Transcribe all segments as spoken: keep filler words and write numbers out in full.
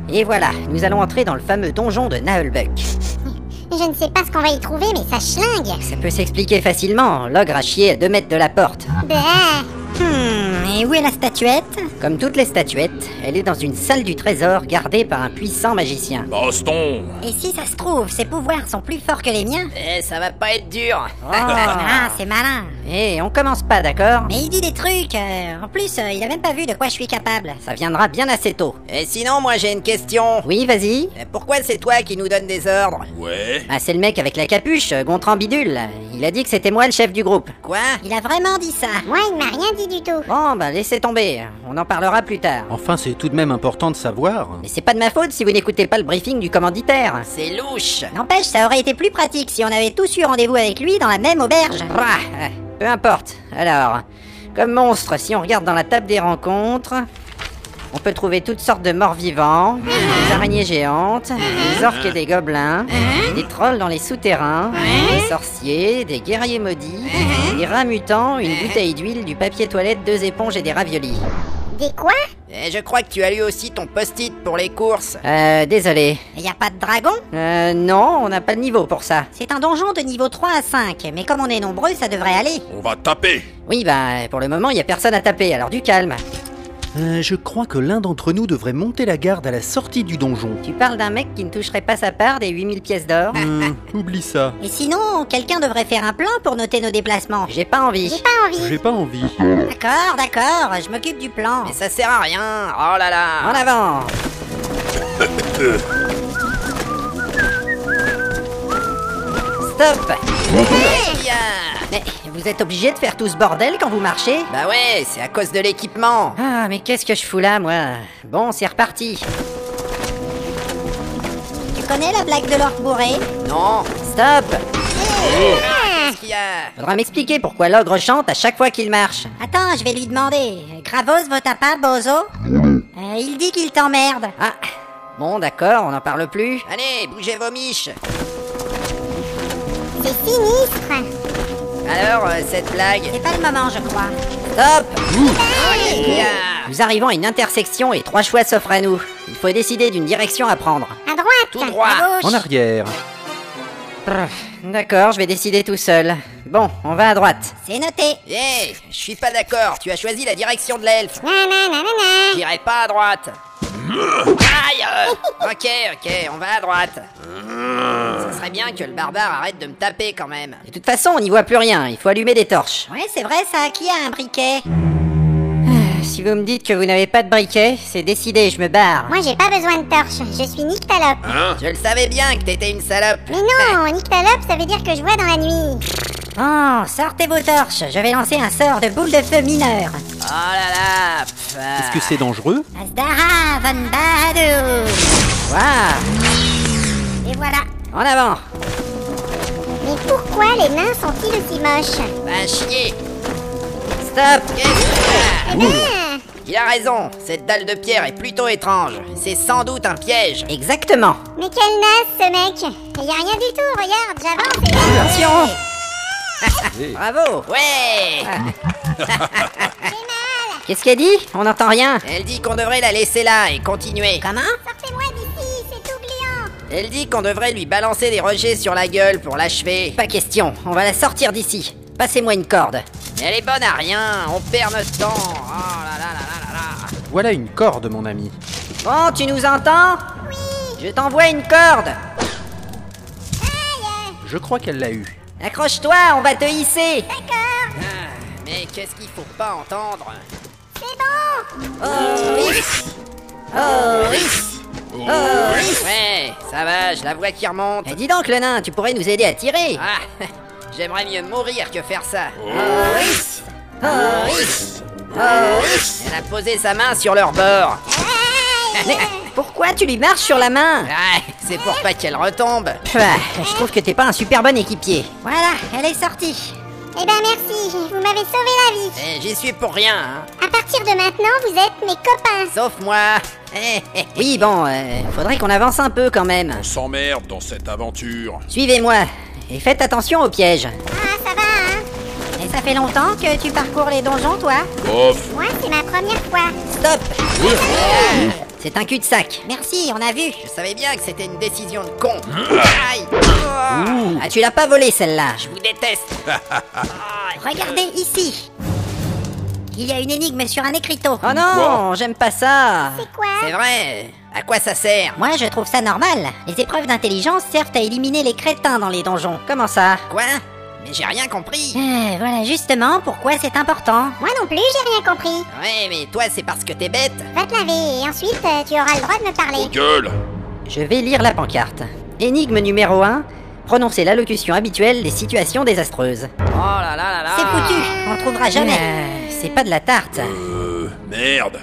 Et voilà, nous allons entrer dans le fameux donjon de Naheulbeuk. Je ne sais pas ce qu'on va y trouver, mais ça schlingue. Ça peut s'expliquer facilement, l'ogre a chié à deux mètres de la porte. Bah. Hmm, et où est la statuette? Comme toutes les statuettes, elle est dans une salle du trésor gardée par un puissant magicien. Baston. Et si ça se trouve, ses pouvoirs sont plus forts que les miens? Eh, ça va pas être dur. Oh. Ah, c'est malin. Eh, on commence pas, d'accord? Mais il dit des trucs, euh, en plus, euh, il a même pas vu de quoi je suis capable. Ça viendra bien assez tôt. Et sinon, moi j'ai une question. Oui, vas-y. Eh, Pourquoi c'est toi qui nous donne des ordres? Ouais. Ah, c'est le mec avec la capuche, euh, Gontran Bidule. Il a dit que c'était moi le chef du groupe. Quoi? Il a vraiment dit ça. Moi, il m'a rien dit du tout. Bon, bah laissez tomber, on en parlera plus tard. Enfin, c'est tout de même important de savoir. Mais c'est pas de ma faute si vous n'écoutez pas le briefing du commanditaire. C'est louche. N'empêche, ça aurait été plus pratique si on avait tous eu rendez-vous avec lui dans la même auberge. Ah, euh, peu importe. Alors, comme monstre, si on regarde dans la table des rencontres, on peut trouver toutes sortes de morts vivants, des araignées géantes, des orques et des gobelins, des trolls dans les souterrains, des sorciers, des guerriers maudits, des rats mutants, une bouteille d'huile, du papier toilette, deux éponges et des raviolis. Des quoi? Et je crois que tu as lu aussi ton post-it pour les courses. Euh, désolé. Y a pas de dragon? Euh, non, on n'a pas le niveau pour ça. C'est un donjon de niveau trois à cinq, mais comme on est nombreux, ça devrait aller. On va taper. Oui, bah, pour le moment, il y a personne à taper, alors du calme. Euh, je crois que l'un d'entre nous devrait monter la garde à la sortie du donjon. Tu parles d'un mec qui ne toucherait pas sa part des huit mille pièces d'or? Hmm, oublie ça. Et sinon, quelqu'un devrait faire un plan pour noter nos déplacements. J'ai pas envie. J'ai pas envie. J'ai pas envie. D'accord, d'accord, je m'occupe du plan. Mais ça sert à rien. Oh là En là. avant. Stop. Bien. Mais vous êtes obligé de faire tout ce bordel quand vous marchez? Bah ouais, c'est à cause de l'équipement. Ah, mais qu'est-ce que je fous là, moi? Bon, c'est reparti. Tu connais la blague de l'orque bourré? Non. Stop. Qu'est-ce qu'il y a? Faudra m'expliquer pourquoi l'ogre chante à chaque fois qu'il marche. Attends, je vais lui demander. Gravos vota pas, bozo? Euh, il dit qu'il t'emmerde. Ah, bon, d'accord, on n'en parle plus. Allez, bougez vos miches. C'est sinistre. Alors, euh, cette blague. C'est pas le moment, je crois. Stop. Bien. Nous arrivons à une intersection et trois choix s'offrent à nous. Il faut décider d'une direction à prendre. À droite. Tout droit. À gauche. En arrière. Bref, d'accord, je vais décider tout seul. Bon, on va à droite. C'est noté. Eh, je suis pas d'accord. Tu as choisi la direction de l'elfe. Nananana. J'irai pas à droite. Aïe. euh. Ok, ok, on va à droite. Ça serait bien que le barbare arrête de me taper quand même. De toute façon, on n'y voit plus rien, il faut allumer des torches. Ouais, c'est vrai ça. Qui a un briquet? Si vous me dites que vous n'avez pas de briquet, c'est décidé, je me barre. Moi, j'ai pas besoin de torche. Je suis Nyctalope. Hein? Je le savais bien que t'étais une salope. Mais non, Nyctalope, ça veut dire que je vois dans la nuit. Oh, sortez vos torches. Je vais lancer un sort de boule de feu mineur. Oh là là. pff, ah. Est-ce que c'est dangereux? Asdara von Bahadur. Waouh. Et voilà. En avant. Mais pourquoi les nains sont-ils aussi moches? Va chier. Stop. Qu'est-ce que Eh ben, Il a raison, cette dalle de pierre est plutôt étrange. C'est sans doute un piège. Exactement. mais quel naze ce mec. Y a rien du tout, regarde, j'avance et... Attention. Bravo. Ouais. Qu'est-ce qu'elle dit? On n'entend rien. Elle dit qu'on devrait la laisser là et continuer. Comment? Sortez-moi d'ici, c'est tout gluant. Elle dit qu'on devrait lui balancer des rejets sur la gueule pour l'achever. Pas question, on va la sortir d'ici. Passez-moi une corde. Mais elle est bonne à rien, on perd notre temps. Oh là là là là là là. Voilà une corde, mon ami. Bon, tu nous entends? Oui. Je t'envoie une corde. Je crois qu'elle l'a eu. Accroche-toi, on va te hisser. Ah, mais qu'est-ce qu'il faut pas entendre? Ouais, ça va, je la vois qui remonte. Eh, dis donc, le nain, tu pourrais nous aider à tirer. Ah, j'aimerais mieux mourir que faire ça. Elle a posé sa main sur leur bord. Mais pourquoi tu lui marches sur la main? Ah, c'est pour pas qu'elle retombe. Ah, je trouve que t'es pas un super bon équipier. Voilà, elle est sortie. Eh ben merci, vous m'avez sauvé la vie. Eh, j'y suis pour rien, hein. À partir de maintenant, vous êtes mes copains. Sauf moi. Eh, eh, Oui, bon, euh, faudrait qu'on avance un peu quand même. On s'emmerde dans cette aventure. Suivez-moi et faites attention aux pièges. Ah, ça va, hein? Et ça fait longtemps que tu parcours les donjons, toi? Bof. Moi, c'est ma première fois. Stop. C'est un cul-de-sac. Merci, on a vu. Je savais bien que c'était une décision de con. Aïe. Oh, Ah, tu l'as pas volé celle-là. je vous déteste. Regardez ici. Il y a une énigme sur un écriteau. Oh non, j'aime pas ça. C'est quoi? C'est vrai. À quoi ça sert? Moi, je trouve ça normal. Les épreuves d'intelligence servent à éliminer les crétins dans les donjons. Comment ça? Quoi? Mais j'ai rien compris. Euh, voilà justement pourquoi c'est important. Moi non plus, j'ai rien compris. Ouais, mais toi, c'est parce que t'es bête. Va te laver et ensuite euh, tu auras le droit de me parler. Gueule. Je vais lire la pancarte. Énigme numéro un. Prononcer l'allocution habituelle des situations désastreuses. Oh là là là là. C'est foutu, on le trouvera jamais. Euh, c'est pas de la tarte. Euh, merde.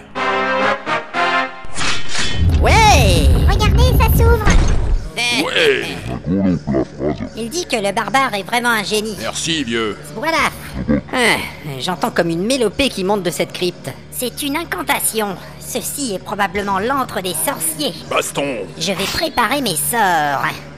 Ouais. Regardez, ça s'ouvre. Ouais. Il dit que le barbare est vraiment un génie. Merci, vieux. Voilà, Ah, j'entends comme une mélopée qui monte de cette crypte. c'est une incantation. Ceci est probablement l'antre des sorciers. Baston. Je vais préparer mes sorts.